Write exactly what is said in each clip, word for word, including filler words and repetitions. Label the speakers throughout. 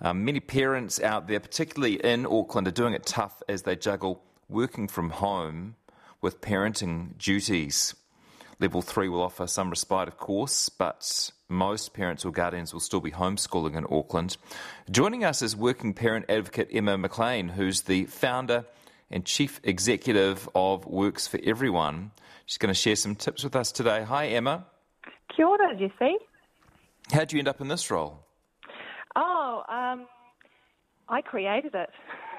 Speaker 1: Um, many parents out there, particularly in Auckland, are doing it tough as they juggle working from home with parenting duties. Level three will offer some respite, of course, but most parents or guardians will still be homeschooling in Auckland. Joining us is working parent advocate Emma McLean, who's the founder and chief executive of Works for Everyone. She's going to share some tips with us today. Hi, Emma.
Speaker 2: Kia ora, Jesse.
Speaker 1: How'd you end up in this role?
Speaker 2: Oh, um, I created it.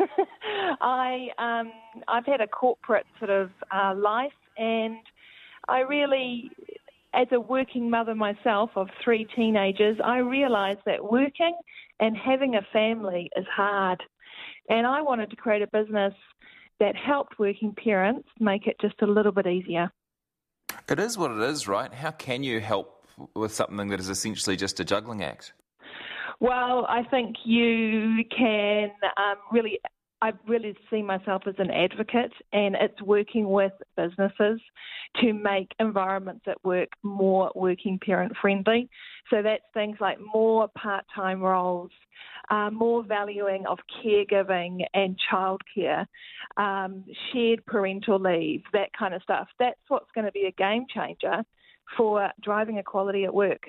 Speaker 2: I, um, I've had a corporate sort of uh, life, and I really, as a working mother myself of three teenagers, I realised that working and having a family is hard. And I wanted to create a business that helped working parents make it just a little bit easier.
Speaker 1: It is what it is, right? How can you help with something that is essentially just a juggling act?
Speaker 2: Well, I think you can um, really, I really see myself as an advocate, and it's working with businesses to make environments at work more working parent friendly. So that's things like more part-time roles, uh, more valuing of caregiving and childcare, um, shared parental leave, that kind of stuff. That's what's going to be a game changer for driving equality at work.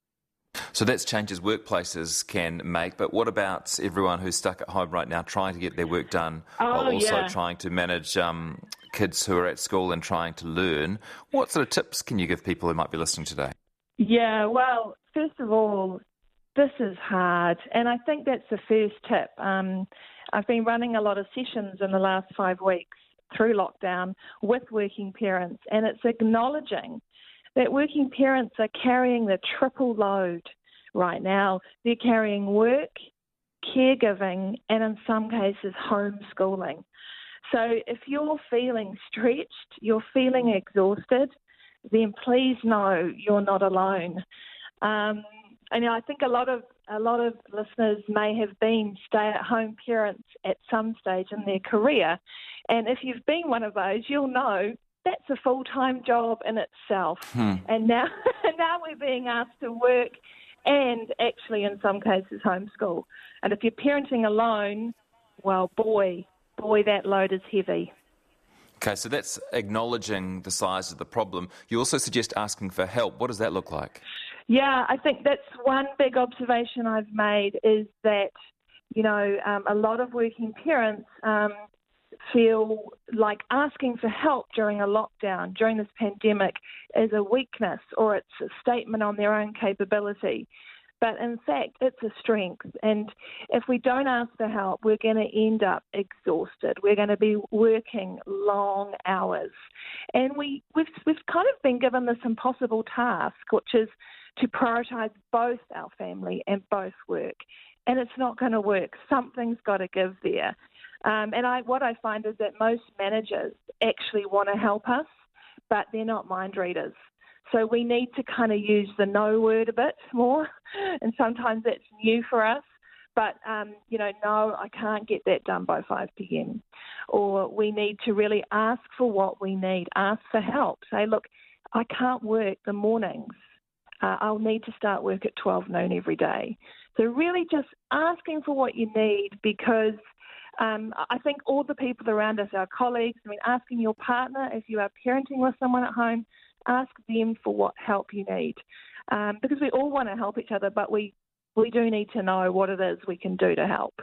Speaker 1: So that's changes workplaces can make, but what about everyone who's stuck at home right now trying to get their work done
Speaker 2: oh,
Speaker 1: while also
Speaker 2: yeah.
Speaker 1: trying to manage um, kids who are at school and trying to learn? What sort of tips can you give people who might be listening today?
Speaker 2: Yeah, well, first of all, this is hard, and I think that's the first tip. Um, I've been running a lot of sessions in the last five weeks through lockdown with working parents, and it's acknowledging that working parents are carrying the triple load right now. They're carrying work, caregiving, and in some cases homeschooling. So if you're feeling stretched, you're feeling exhausted, then please know you're not alone. Um, and I think a lot of a lot of listeners may have been stay-at-home parents at some stage in their career, and if you've been one of those, you'll know that's a full-time job in itself.
Speaker 1: Hmm.
Speaker 2: And now, now we're being asked to work and actually in some cases homeschool. And if you're parenting alone, well, boy, boy, that load is heavy.
Speaker 1: Okay, so that's acknowledging the size of the problem. You also suggest asking for help. What does that look like?
Speaker 2: Yeah, I think that's one big observation I've made is that, you know, um, a lot of working parents um, feel like asking for help during a lockdown, during this pandemic, is a weakness or it's a statement on their own capability. But in fact, it's a strength. And if we don't ask for help, we're going to end up exhausted. We're going to be working long hours. And we, we've, we've kind of been given this impossible task, which is to prioritise both our family and both work. And it's not going to work. Something's got to give there. Um, and I, what I find is that most managers actually want to help us, but they're not mind readers. So we need to kind of use the no word a bit more, and sometimes that's new for us. But, um, you know, no, I can't get that done by five p.m. Or we need to really ask for what we need, ask for help. Say, look, I can't work the mornings. Uh, I'll need to start work at twelve noon every day. So really just asking for what you need, because Um, I think all the people around us, our colleagues, I mean, asking your partner, if you are parenting with someone at home, ask them for what help you need. Um, because we all want to help each other, but we, we do need to know what it is we can do to help.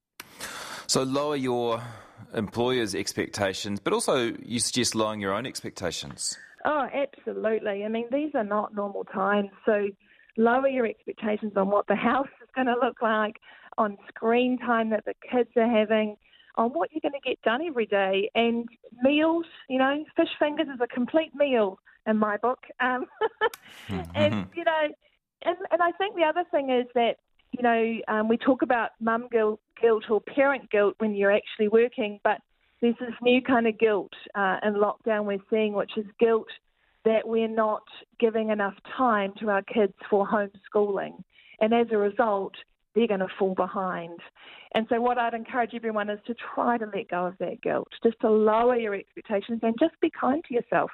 Speaker 1: So lower your employer's expectations, but also you suggest lowering your own expectations.
Speaker 2: Oh, absolutely. I mean, these are not normal times. So lower your expectations on what the house is going to look like, on screen time that the kids are having, on what you're going to get done every day. And meals, you know, fish fingers is a complete meal in my book. Um, and, you know, and, and I think the other thing is that, you know, um, we talk about mum guilt, guilt or parent guilt when you're actually working, but there's this new kind of guilt uh, in lockdown we're seeing, which is guilt that we're not giving enough time to our kids for homeschooling. And as a result, they're going to fall behind. And so what I'd encourage everyone is to try to let go of that guilt, just to lower your expectations and just be kind to yourself.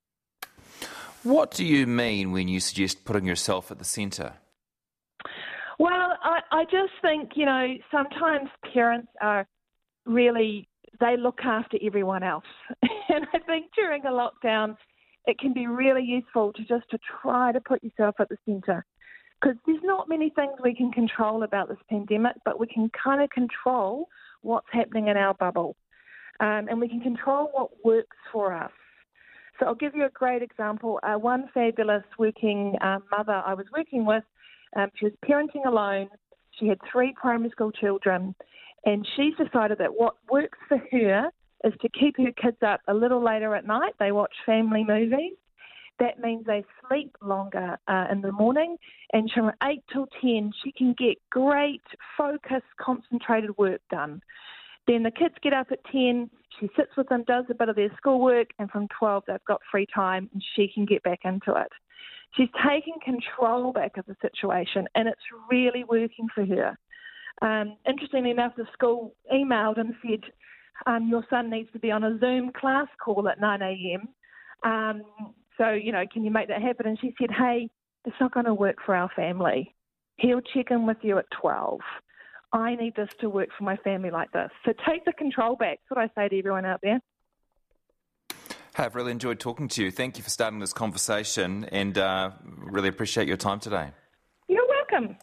Speaker 1: What do you mean when you suggest putting yourself at the centre?
Speaker 2: Well, I, I just think, you know, sometimes parents are really, they look after everyone else. And I think during a lockdown, it can be really useful to just to try to put yourself at the centre. Because there's not many things we can control about this pandemic, but we can kind of control what's happening in our bubble. Um, and we can control what works for us. So I'll give you a great example. Uh, one fabulous working uh, mother I was working with, um, she was parenting alone. She had three primary school children, and she's decided that what works for her is to keep her kids up a little later at night. They watch family movies. That means they sleep longer uh, in the morning, and from eight till ten, she can get great, focused, concentrated work done. Then the kids get up at ten, she sits with them, does a bit of their schoolwork, and from twelve they've got free time and she can get back into it. She's taking control back of the situation, and it's really working for her. Um, interestingly enough, the school emailed and said, um, your son needs to be on a Zoom class call at nine a.m. Um, so, you know, can you make that happen? And she said, hey, it's not going to work for our family. He'll check in with you at twelve. I need this to work for my family like this. So take the control back. That's what I say to everyone out there.
Speaker 1: Hey, I've really enjoyed talking to you. Thank you for starting this conversation, and uh, really appreciate your time today.
Speaker 2: You're welcome.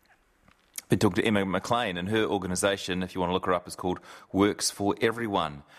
Speaker 1: Been talking to Emma McLean, and her organisation, if you want to look her up, is called Works for Everyone.